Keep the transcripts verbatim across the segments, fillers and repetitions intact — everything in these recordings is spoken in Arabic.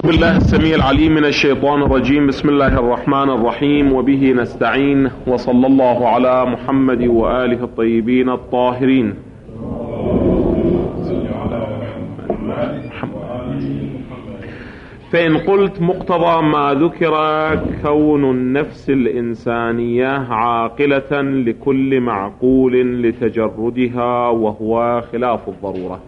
بالله السميع العليم من الشيطان الرجيم. بسم الله الرحمن الرحيم، وبه نستعين، وصلى الله على محمد وآله الطيبين الطاهرين. فإن قلت مقتضى ما ذكر كون النفس الإنسانية عاقلة لكل معقول لتجردها، وهو خلاف الضرورة.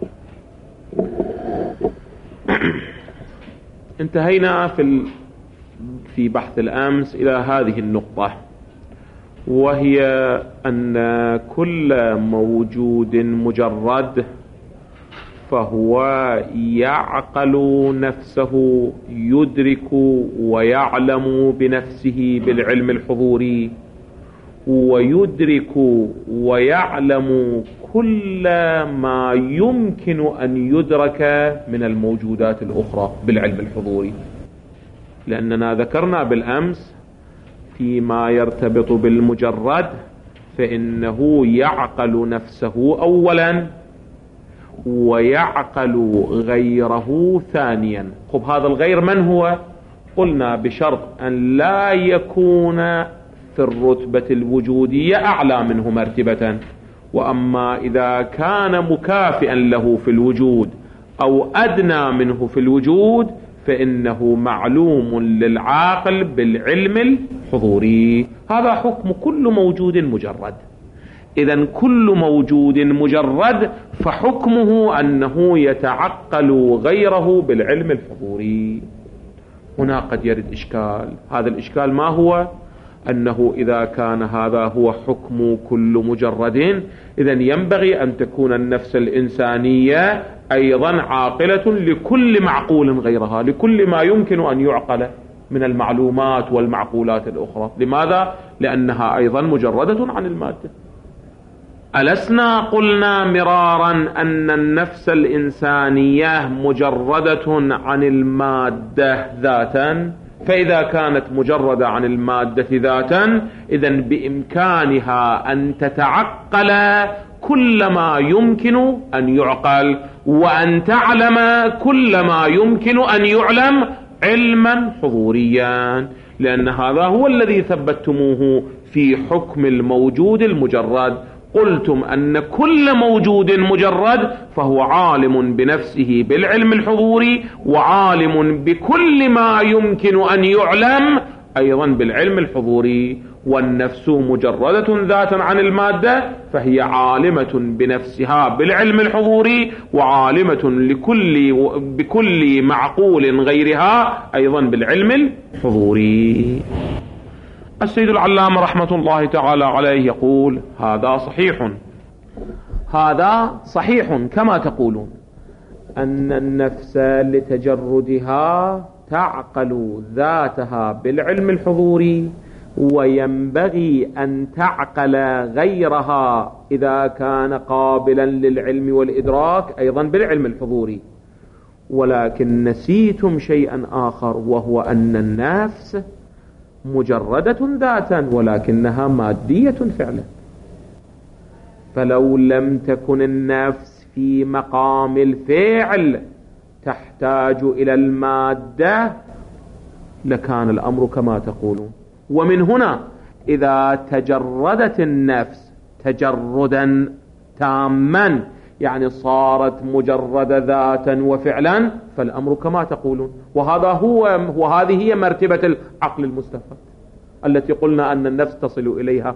انتهينا في في بحث الأمس إلى هذه النقطة، وهي أن كل موجود مجرد فهو يعقل نفسه، يدرك ويعلم بنفسه بالعلم الحضوري، ويدرك ويعلم كل ما يمكن أن يدرك من الموجودات الأخرى بالعلم الحضوري. لأننا ذكرنا بالأمس فيما يرتبط بالمجرد فإنه يعقل نفسه أولا ويعقل غيره ثانيا. خب هذا الغير من هو؟ قلنا بشرط أن لا يكون في الرتبة الوجودية أعلى منه مرتبة، وأما إذا كان مكافئا له في الوجود أو أدنى منه في الوجود فإنه معلوم للعاقل بالعلم الحضوري. هذا حكم كل موجود مجرد. إذن كل موجود مجرد فحكمه أنه يتعقل غيره بالعلم الحضوري. هنا قد يرد إشكال. هذا الإشكال ما هو؟ أنه إذا كان هذا هو حكم كل مجرد، إذن ينبغي أن تكون النفس الإنسانية أيضا عاقلة لكل معقول غيرها، لكل ما يمكن أن يعقل من المعلومات والمعقولات الأخرى. لماذا؟ لأنها أيضا مجردة عن المادة. ألسنا قلنا مرارا أن النفس الإنسانية مجردة عن المادة ذاتا؟ فإذا كانت مجردة عن المادة ذاتا إذن بإمكانها أن تتعقل كل ما يمكن أن يعقل، وأن تعلم كل ما يمكن أن يعلم علما حضوريا، لأن هذا هو الذي ثبتموه في حكم الموجود المجرد. قلتم أن كل موجود مجرد فهو عالم بنفسه بالعلم الحضوري، وعالم بكل ما يمكن أن يعلم أيضا بالعلم الحضوري. والنفس مجردة ذاتا عن المادة فهي عالمة بنفسها بالعلم الحضوري، وعالمة لكل بكل معقول غيرها أيضا بالعلم الحضوري. السيد العلامة رحمة الله تعالى عليه يقول: هذا صحيح، هذا صحيح كما تقولون أن النفس لتجردها تعقل ذاتها بالعلم الحضوري، وينبغي أن تعقل غيرها إذا كان قابلا للعلم والإدراك أيضا بالعلم الحضوري. ولكن نسيتم شيئا آخر، وهو أن النفس مجردة ذاتا ولكنها مادية فعلا. فلو لم تكن النفس في مقام الفعل تحتاج إلى المادة لكان الأمر كما تقولون. ومن هنا إذا تجردت النفس تجردا تاما، يعني صارت مجردة ذاتا وفعلا، فالأمر كما تقولون. وهذا هو وهذه هي مرتبة العقل المستفاد التي قلنا أن النفس تصل إليها.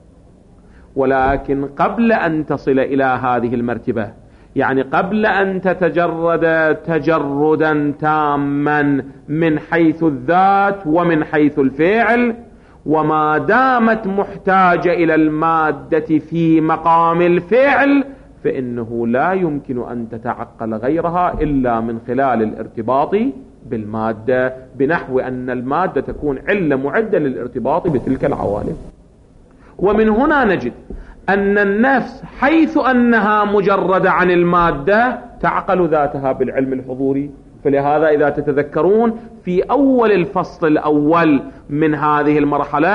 ولكن قبل أن تصل إلى هذه المرتبة، يعني قبل أن تتجرد تجردا تاما من حيث الذات ومن حيث الفعل، وما دامت محتاجة إلى المادة في مقام الفعل، فإنه لا يمكن أن تتعقل غيرها إلا من خلال الارتباط بالمادة، بنحو أن المادة تكون علة معدة للارتباط بتلك العوالم. ومن هنا نجد أن النفس حيث أنها مجردة عن المادة تعقل ذاتها بالعلم الحضوري. فلهذا إذا تتذكرون في أول الفصل الأول من هذه المرحلة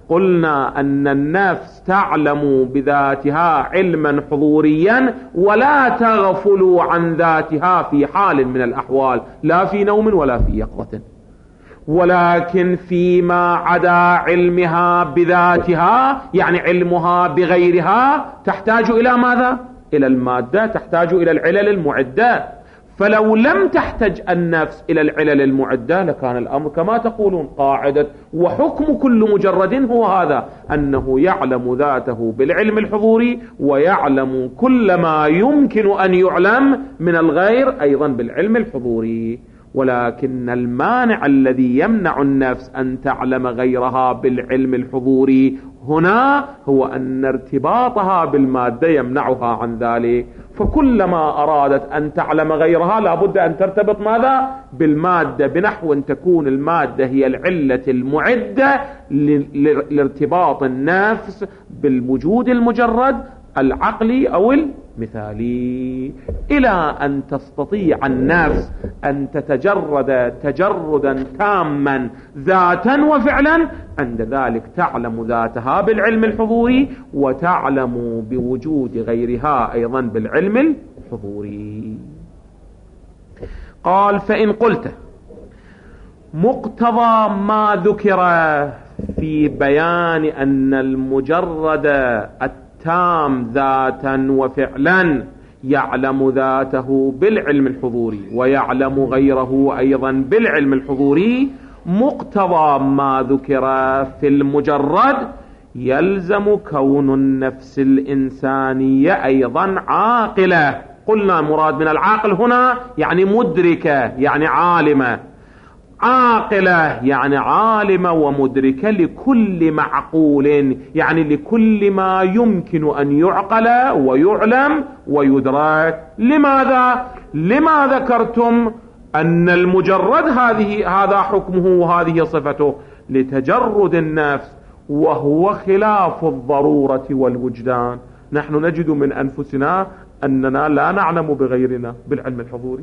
قلنا أن النفس تعلم بذاتها علما حضوريا ولا تغفل عن ذاتها في حال من الأحوال، لا في نوم ولا في يقظة، ولكن فيما عدا علمها بذاتها يعني علمها بغيرها تحتاج إلى ماذا؟ إلى المادة، تحتاج إلى العلل المعدة. فلو لم تحتج النفس إلى العلل المعدة لكان الأمر كما تقولون قاعدة وحكم كل مجرد هو هذا، أنه يعلم ذاته بالعلم الحضوري ويعلم كل ما يمكن أن يعلم من الغير أيضا بالعلم الحضوري. ولكن المانع الذي يمنع النفس أن تعلم غيرها بالعلم الحضوري هنا هو أن ارتباطها بالمادة يمنعها عن ذلك. فكلما أرادت أن تعلم غيرها لابد أن ترتبط ماذا؟ بالمادة، بنحو أن تكون المادة هي العلة المعدة لارتباط النفس بالوجود المجرد العقلي أو المثالي، إلى أن تستطيع النفس أن تتجرد تجردا تاما ذاتا وفعلا. عند ذلك تعلم ذاتها بالعلم الحضوري وتعلم بوجود غيرها أيضا بالعلم الحضوري. قال: فإن قلت مقتضى ما ذكر في بيان أن المجرد التام ذاتا وفعلا يعلم ذاته بالعلم الحضوري ويعلم غيره أيضا بالعلم الحضوري، مقتضى ما ذكر في المجرد يلزم كون النفس الإنسانية أيضا عاقلة. قلنا مراد من العاقل هنا يعني مدركة، يعني عالمة. عاقلة يعني عالمة ومدركة لكل معقول، يعني لكل ما يمكن أن يعقل ويعلم ويدرك. لماذا؟ لما ذكرتم أن المجرد هذه هذا حكمه وهذه صفته؟ لتجرد النفس، وهو خلاف الضرورة والوجدان. نحن نجد من أنفسنا أننا لا نعلم بغيرنا بالعلم الحضوري.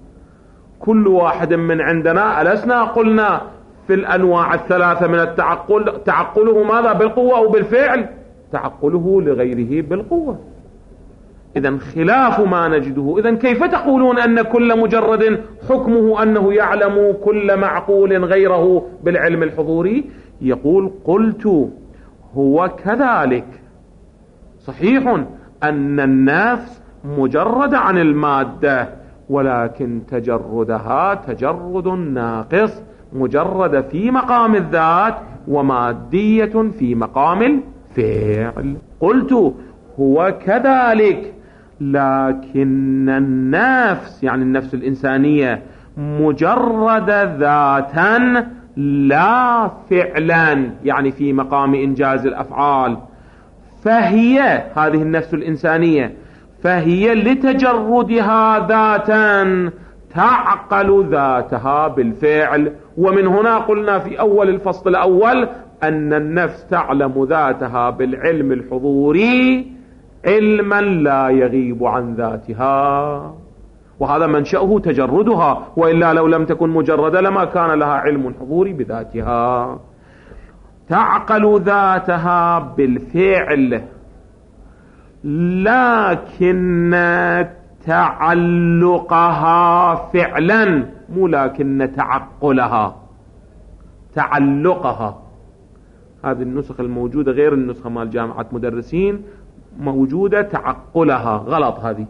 كل واحد من عندنا ألسنا قلنا في الأنواع الثلاثة من التعقل تعقله ماذا؟ بالقوة أو بالفعل؟ تعقله لغيره بالقوة. إذن خلاف ما نجده. إذن كيف تقولون أن كل مجرد حكمه أنه يعلم كل معقول غيره بالعلم الحضوري؟ يقول: قلت هو كذلك. صحيح أن النفس مجرد عن المادة، ولكن تجردها تجرد ناقص، مجرد في مقام الذات ومادية في مقام الفعل. قلت هو كذلك، لكن النفس يعني النفس الإنسانية مجرد ذاتا لا فعلا، يعني في مقام إنجاز الأفعال. فهي هذه النفس الإنسانية فهي لتجردها ذاتا تعقل ذاتها بالفعل. ومن هنا قلنا في أول الفصل الأول أن النفس تعلم ذاتها بالعلم الحضوري علما لا يغيب عن ذاتها، وهذا منشأه تجردها، وإلا لو لم تكن مجردة لما كان لها علم حضوري بذاتها. تعقل ذاتها بالفعل، لكن تعلقها فعلا، مو لكن تعقلها، تعلقها. هذه النسخ الموجودة غير النسخة مال جامعة مدرسين، موجودة تعقلها، غلط هذه.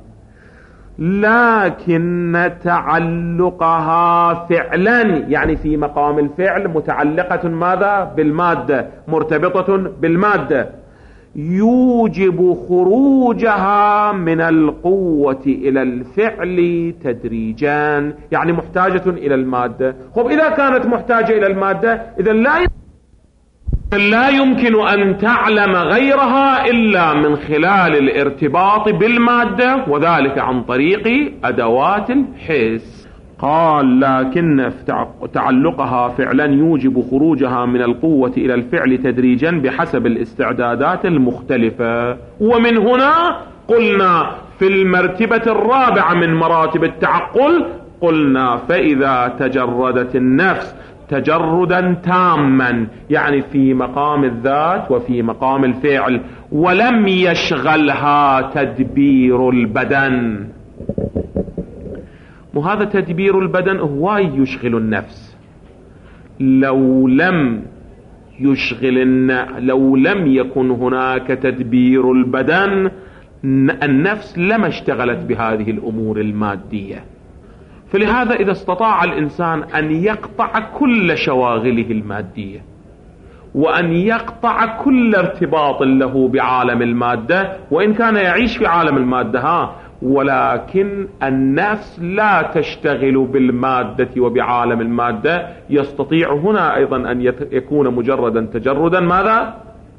لكن تعلقها فعلا يعني في مقام الفعل، متعلقة ماذا؟ بالمادة، مرتبطة بالمادة، يوجب خروجها من القوة إلى الفعل تدريجا، يعني محتاجة إلى المادة. خب إذا كانت محتاجة إلى المادة إذا لا لا يمكن أن تعلم غيرها إلا من خلال الارتباط بالمادة، وذلك عن طريق أدوات الحس. قال: لكن تعلقها فعلا يوجب خروجها من القوة إلى الفعل تدريجا بحسب الاستعدادات المختلفة. ومن هنا قلنا في المرتبة الرابعة من مراتب التعقل، قلنا فإذا تجردت النفس تجردا تاما، يعني في مقام الذات وفي مقام الفعل. ولم يشغلها تدبير البدن. وهذا تدبير البدن هو يشغل النفس. لو لم يشغل لو لم يكن هناك تدبير البدن النفس لما اشتغلت بهذه الأمور المادية. فلهذا إذا استطاع الإنسان أن يقطع كل شواغله المادية وأن يقطع كل ارتباط له بعالم المادة، وإن كان يعيش في عالم المادة ها ولكن النفس لا تشتغل بالمادة وبعالم المادة، يستطيع هنا أيضا أن يكون مجردا تجردا ماذا؟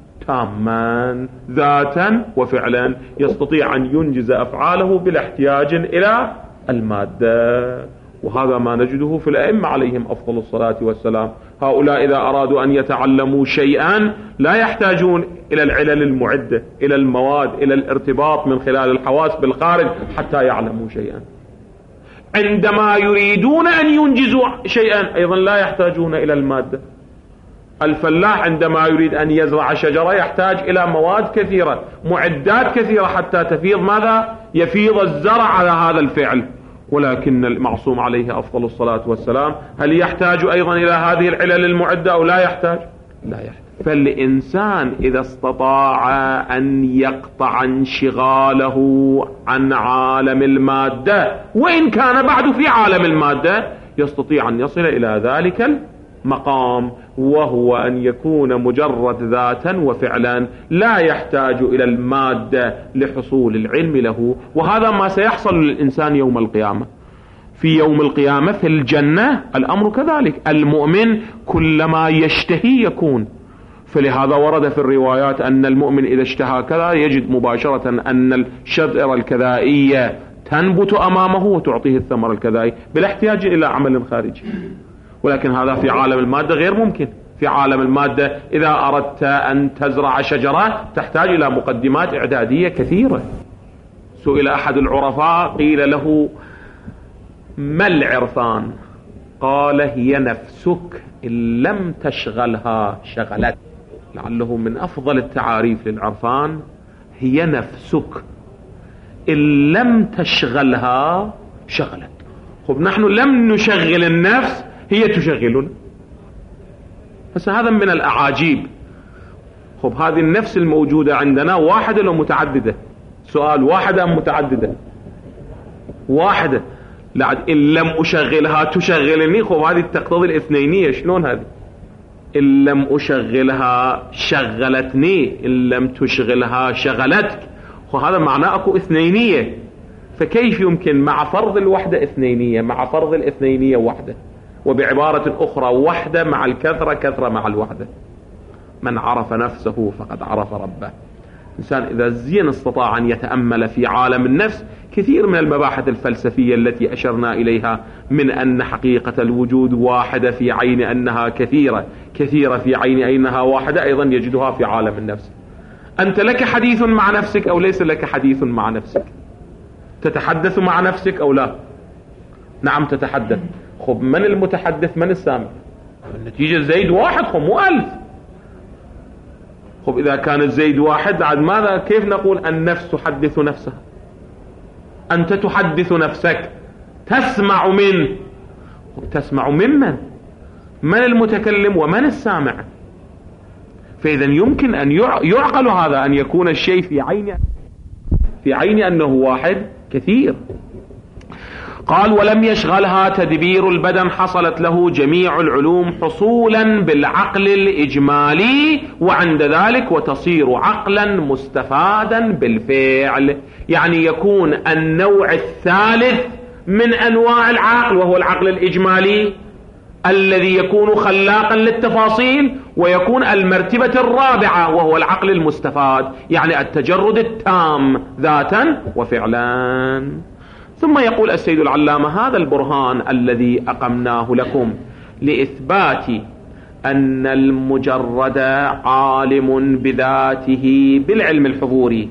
تاما ذاتا وفعلا، يستطيع أن ينجز أفعاله بلا احتياج إلى المادة. وهذا ما نجده في الأئمة عليهم أفضل الصلاة والسلام. هؤلاء إذا أرادوا أن يتعلموا شيئا لا يحتاجون إلى العلل المعدة، إلى المواد، إلى الارتباط من خلال الحواس بالخارج حتى يعلموا شيئا. عندما يريدون أن ينجزوا شيئا أيضا لا يحتاجون إلى المادة. الفلاح عندما يريد أن يزرع شجرة يحتاج إلى مواد كثيرة، معدات كثيرة حتى تفيض ماذا؟ يفيض الزرع على هذا الفعل. ولكن المعصوم عليه أفضل الصلاة والسلام هل يحتاج أيضا إلى هذه العلل المعدة أو لا يحتاج؟ لا يحتاج. فالإنسان إذا استطاع أن يقطع انشغاله عن عالم المادة وإن كان بعد في عالم المادة يستطيع أن يصل إلى ذلك المقام، وهو أن يكون مجرد ذاتا وفعلا لا يحتاج إلى المادة لحصول العلم له. وهذا ما سيحصل للإنسان يوم القيامة. في يوم القيامة في الجنة الأمر كذلك، المؤمن كلما يشتهي يكون. فلهذا ورد في الروايات أن المؤمن إذا اشتهى كذا يجد مباشرة أن الشجرة الكذائية تنبت أمامه وتعطيه الثمر الكذائي بلا احتياج إلى عمل خارجي. ولكن هذا في عالم المادة غير ممكن. في عالم المادة إذا أردت أن تزرع شجرة تحتاج إلى مقدمات إعدادية كثيرة. سئل أحد العرفاء قيل له ما العرفان؟ قال هي نفسك إن لم تشغلها شغلت. لعله من أفضل التعاريف للعرفان هي نفسك إن لم تشغلها شغلت. خب نحن لم نشغل النفس هي تشغلنا. بس هذا من الأعاجيب. خب هذه النفس الموجودة عندنا واحدة لو متعددة؟ سؤال، واحدة أم متعددة؟ واحدة. لعد إن لم أشغلها تشغلني. خب هذه تقتضي الاثنينية. شلون هذه؟ إن لم أشغلها شغلتني، إن لم تشغلها شغلتك. خب هذا معناه أكو اثنينية. فكيف يمكن مع فرض الوحدة اثنينية، مع فرض الاثنينية وحدة، وبعبارة أخرى وحدة مع الكثرة كثرة مع الوحدة؟ من عرف نفسه فقد عرف ربه. الإنسان إذا زين استطاع أن يتأمل في عالم النفس كثير من المباحث الفلسفية التي أشرنا إليها من أن حقيقة الوجود واحدة في عين أنها كثيرة، كثيرة في عين أنها واحدة، أيضا يجدها في عالم النفس. أنت لك حديث مع نفسك أو ليس لك حديث مع نفسك؟ تتحدث مع نفسك أو لا؟ نعم تتحدث. خب من المتحدث من السامع؟ النتيجة زيد واحد، خب مو ألف. خب إذا كان زيد واحد عاد ماذا؟ كيف نقول النفس تحدث نفسها؟ أنت تحدث نفسك، تسمع من تسمع ممن؟ من المتكلم ومن السامع؟ فإذا يمكن أن يعقل هذا، أن يكون الشيء في عين في عين أنه واحد كثير. قال ولم يشغلها تدبير البدن حصلت له جميع العلوم حصولا بالعقل الإجمالي وعند ذلك وتصير عقلا مستفادا بالفعل. يعني يكون النوع الثالث من أنواع العقل وهو العقل الإجمالي الذي يكون خلاقا للتفاصيل، ويكون المرتبة الرابعة وهو العقل المستفاد، يعني التجرد التام ذاتا وفعلا. ثم يقول السيد العلامة هذا البرهان الذي أقمناه لكم لإثبات أن المجرد عالم بذاته بالعلم الحضوري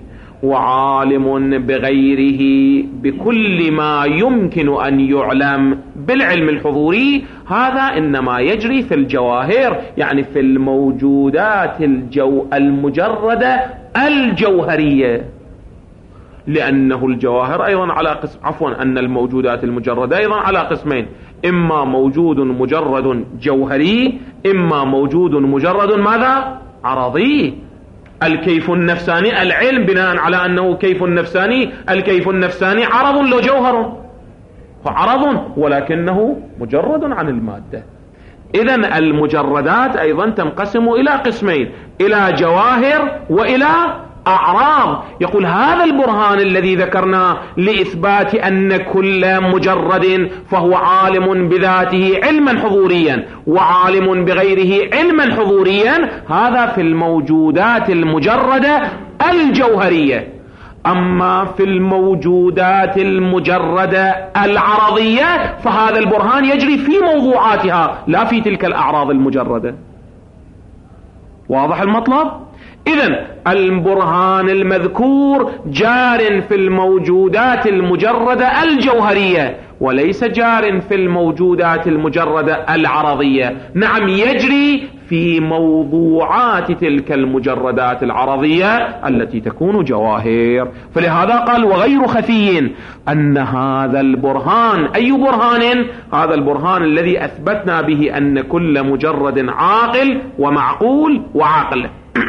وعالم بغيره بكل ما يمكن أن يعلم بالعلم الحضوري، هذا إنما يجري في الجواهر، يعني في الموجودات الجو المجردة الجوهرية، لأنه الجواهر أيضا على قسم، عفوا أن الموجودات المجردة أيضا على قسمين، إما موجود مجرد جوهري، إما موجود مجرد ماذا؟ عرضي. الكيف النفساني، العلم بناء على أنه كيف نفساني، الكيف النفساني عرض لو جوهر، عرض ولكنه مجرد عن المادة. إذن المجردات أيضا تنقسم إلى قسمين، إلى جواهر وإلى أعراض. يقول هذا البرهان الذي ذكرناه لإثبات أن كل مجرد فهو عالم بذاته علما حضوريا وعالم بغيره علما حضوريا، هذا في الموجودات المجردة الجوهرية. أما في الموجودات المجردة العرضية فهذا البرهان يجري في موضوعاتها لا في تلك الأعراض المجردة. واضح المطلب؟ إذن البرهان المذكور جار في الموجودات المجردة الجوهرية وليس جار في الموجودات المجردة العرضية. نعم يجري في موضوعات تلك المجردات العرضية التي تكون جواهر. فلهذا قال وغير خفي أن هذا البرهان، أي برهان؟ هذا البرهان الذي أثبتنا به أن كل مجرد عاقل ومعقول وعاقل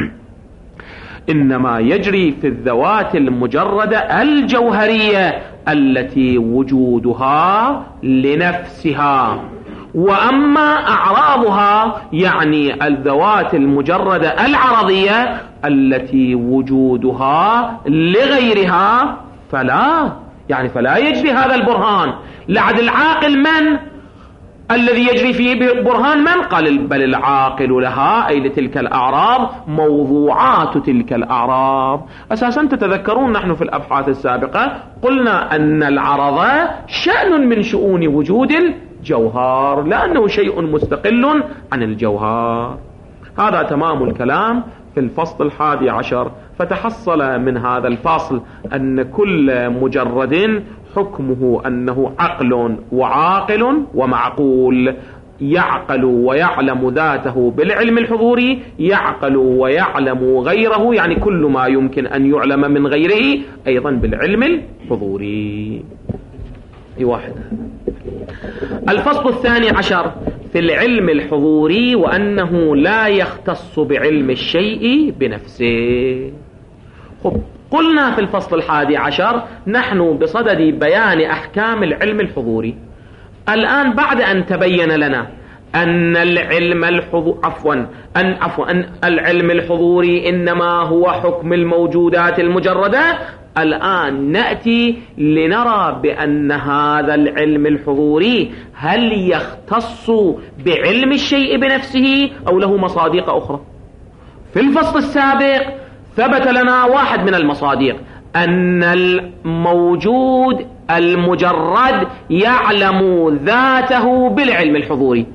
إنما يجري في الذوات المجردة الجوهرية التي وجودها لنفسها. وأما أعراضها يعني الذوات المجردة العرضية التي وجودها لغيرها فلا، يعني فلا يجري هذا البرهان. لعد العاقل من الذي يجري فيه برهان من؟ قال بل العاقل لها، أي لتلك الأعراض، موضوعات تلك الأعراض. أساسا تتذكرون نحن في الأبحاث السابقة قلنا أن العرض شأن من شؤون وجود الجوهر لأنه شيء مستقل عن الجوهر. هذا تمام الكلام في الفصل الحادي عشر. فتحصل من هذا الفصل أن كل مجرد حكمه أنه عقل وعاقل ومعقول، يعقل ويعلم ذاته بالعلم الحضوري، يعقل ويعلم غيره يعني كل ما يمكن أن يعلم من غيره أيضا بالعلم الحضوري. أي واحد. الفصل الثاني عشر في العلم الحضوري وأنه لا يختص بعلم الشيء بنفسه. خب قلنا في الفصل الحادي عشر نحن بصدد بيان أحكام العلم الحضوري. الآن بعد أن تبين لنا أن العلم الحضور عفوا أن عفوا أن العلم الحضوري إنما هو حكم الموجودات المجردة، الآن نأتي لنرى بأن هذا العلم الحضوري هل يختص بعلم الشيء بنفسه أو له مصادق أخرى. في الفصل السابق ثبت لنا واحد من المصادق أن الموجود المجرد يعلم ذاته بالعلم الحضوري.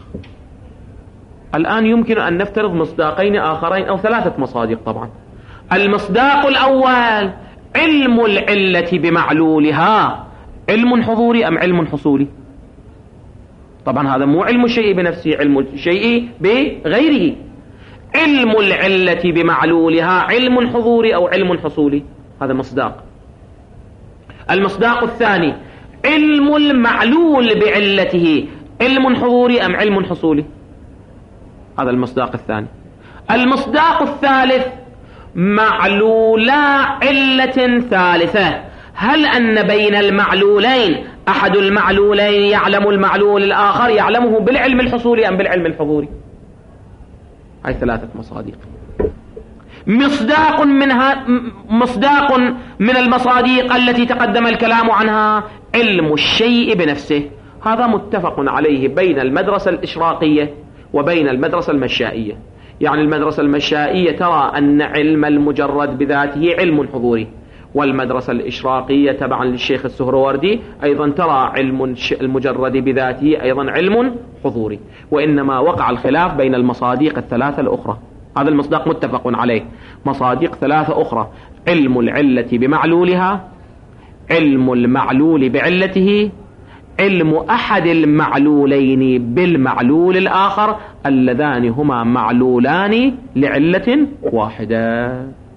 الآن يمكن أن نفترض مصداقين آخرين أو ثلاثة مصادق طبعا. المصداق الأول علم العلة بمعلولها، علم حضوري أم علم حصولي؟ طبعا هذا مو علم الشيء بنفسه، علم الشيء بغيره. علم العلة بمعلولها علم حضوري أو علم حصولي؟ هذا مصداق. المصداق الثاني علم المعلول بعلته علم حضوري أم علم حصولي؟ هذا المصداق الثاني. المصداق الثالث معلولا علة ثالثة، هل أن بين المعلولين أحد المعلولين يعلم المعلول الآخر يعلمه بالعلم الحصولي أم بالعلم الحضوري؟ هاي ثلاثة مصادق. مصداق منها مصداق من المصادق التي تقدم الكلام عنها علم الشيء بنفسه. هذا متفق عليه بين المدرسة الإشراقية وبين المدرسة المشائية. يعني المدرسة المشائية ترى أن علم المجرد بذاته علم حضوري، والمدرسة الإشراقية تبعا للشيخ السهروردي أيضا ترى علم المجرد بذاته أيضا علم حضوري. وإنما وقع الخلاف بين المصادق الثلاثة الأخرى. هذا المصداق متفق عليه. مصادق ثلاثة أخرى علم العلة بمعلولها، علم المعلول بعلته، علم أحد المعلولين بالمعلول الآخر اللذان هما معلولان لعلة واحدة.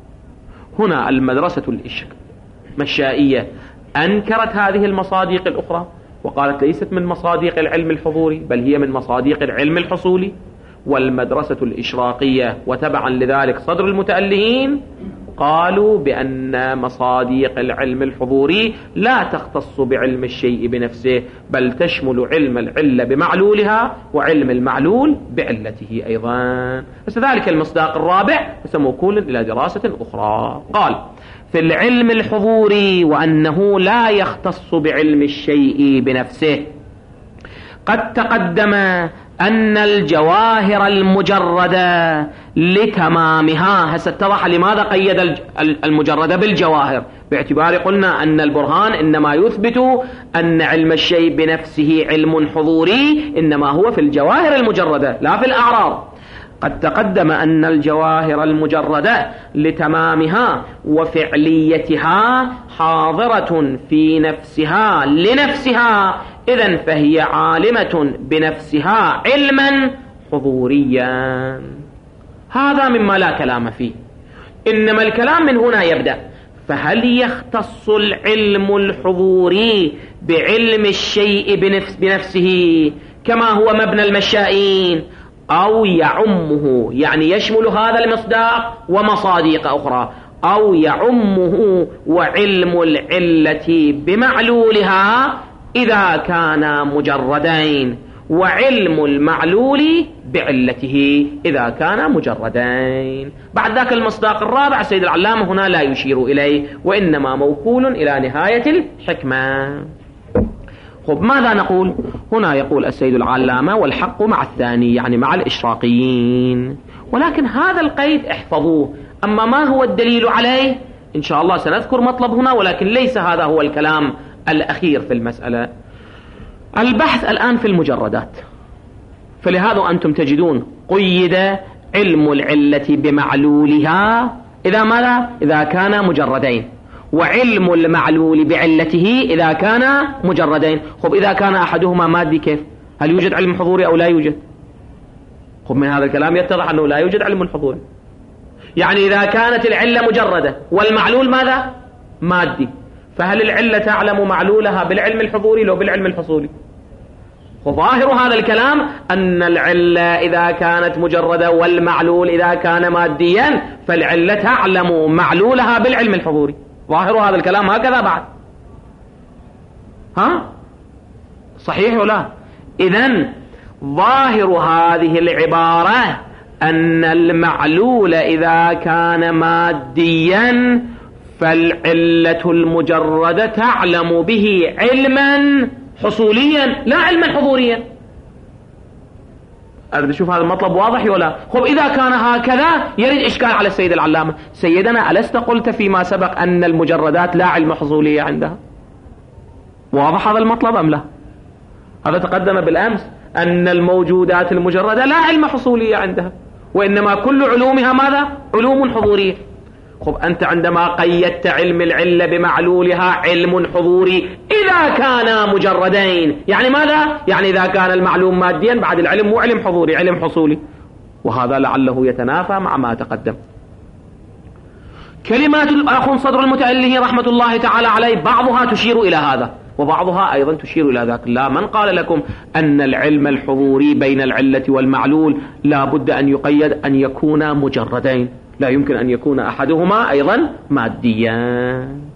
هنا المدرسة المشائية أنكرت هذه المصادق الأخرى وقالت ليست من مصادق العلم الحضوري بل هي من مصادق العلم الحصولي. والمدرسة الإشراقية وتبعا لذلك صدر المتألهين قالوا بأن مصادق العلم الحضوري لا تختص بعلم الشيء بنفسه بل تشمل علم العلة بمعلولها وعلم المعلول بعلته أيضا. بس ذلك المصداق الرابع سموكول إلى دراسة أخرى. قال في العلم الحضوري وأنه لا يختص بعلم الشيء بنفسه قد تقدم أن الجواهر المجردة لتمامها، هسه اتضح لماذا قيد المجردة بالجواهر، باعتبار قلنا أن البرهان إنما يثبت أن علم الشيء بنفسه علم حضوري إنما هو في الجواهر المجردة لا في الأعراض. قد تقدم أن الجواهر المجردة لتمامها وفعليتها حاضرة في نفسها لنفسها، إذن فهي عالمة بنفسها علما حضوريا. هذا مما لا كلام فيه، إنما الكلام من هنا يبدأ. فهل يختص العلم الحضوري بعلم الشيء بنفس بنفسه كما هو مبنى المشائين أو يعمه، يعني يشمل هذا المصداق ومصادق أخرى، أو يعمه وعلم العلة بمعلولها إذا كان مجردين وعلم المعلول بعلته إذا كان مجردين. بعد ذاك المصداق الرابع السيد العلامة هنا لا يشير إليه وإنما موكول إلى نهاية الحكمة. خب ماذا نقول هنا؟ يقول السيد العلامة والحق مع الثاني، يعني مع الإشراقيين، ولكن هذا القيد احفظوه. أما ما هو الدليل عليه إن شاء الله سنذكر مطلب هنا، ولكن ليس هذا هو الكلام الأخير في المسألة. البحث الآن في المجردات، فلهذا أنتم تجدون قيد علم العلة بمعلولها إذا ماذا؟ إذا كان مجردين، وعلم المعلول بعلته إذا كان مجردين. خب إذا كان أحدهما مادي كيف؟ هل يوجد علم حضوري أو لا يوجد؟ خب من هذا الكلام يتضح أنه لا يوجد علم حضوري. يعني إذا كانت العلة مجردة والمعلول ماذا؟ مادي، فهل العلة تعلم معلولها بالعلم الحضوري لو بالعلم الحصولي؟ وظاهر هذا الكلام أن العلة إذا كانت مجردة والمعلول إذا كان ماديا فالعلة تعلم معلولها بالعلم الحضوري. ظاهر هذا الكلام هكذا بعد، ها صحيح ولا؟ إذن ظاهر هذه العبارة أن المعلول إذا كان ماديا فالعلة المجردة تعلم به علما حصوليا لا علما حضوريا. أريد أشوف هذا المطلب واضح ولا؟ خب إذا كان هكذا يريد إشكال على السيد العلامة. سيدنا ألست قلت فيما سبق أن المجردات لا علم حصولية عندها؟ واضح هذا المطلب أم لا؟ هذا تقدم بالأمس أن الموجودات المجردة لا علم حصولية عندها، وإنما كل علومها ماذا؟ علوم حضورية. خب أنت عندما قيدت علم العلة بمعلولها علم حضوري إذا كان مجردين، يعني ماذا؟ يعني إذا كان المعلوم ماديا بعد العلم مو علم حضوري، علم حصولي، وهذا لعله يتنافى مع ما تقدم. كلمات الأخ صدر المتأله رحمة الله تعالى عليه بعضها تشير إلى هذا وبعضها أيضا تشير إلى ذاك. لا، من قال لكم أن العلم الحضوري بين العلة والمعلول لا بد أن يقيد أن يكون مجردين، لا يمكن أن يكون أحدهما أيضا ماديا.